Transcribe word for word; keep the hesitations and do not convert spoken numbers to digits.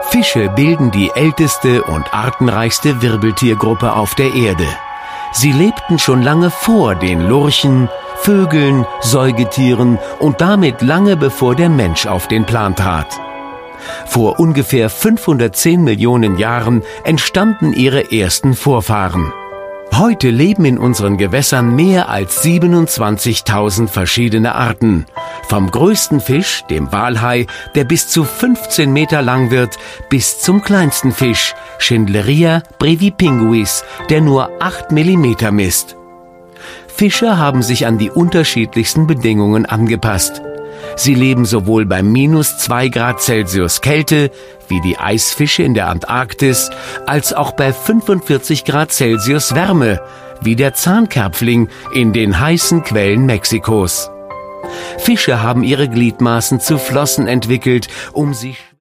Fische bilden die älteste und artenreichste Wirbeltiergruppe auf der Erde. Sie lebten schon lange vor den Lurchen, Vögeln, Säugetieren und damit lange bevor der Mensch auf den Plan trat. Vor ungefähr fünfhundertzehn Millionen Jahren entstanden ihre ersten Vorfahren. Heute leben in unseren Gewässern mehr als siebenundzwanzigtausend verschiedene Arten. Vom größten Fisch, dem Walhai, der bis zu fünfzehn Meter lang wird, bis zum kleinsten Fisch, Schindleria brevipinguis, der nur acht Millimeter misst. Fische haben sich an die unterschiedlichsten Bedingungen angepasst. Sie leben sowohl bei minus zwei Grad Celsius Kälte, wie die Eisfische in der Antarktis, als auch bei fünfundvierzig Grad Celsius Wärme, wie der Zahnkerpfling in den heißen Quellen Mexikos. Fische haben ihre Gliedmaßen zu Flossen entwickelt, um sich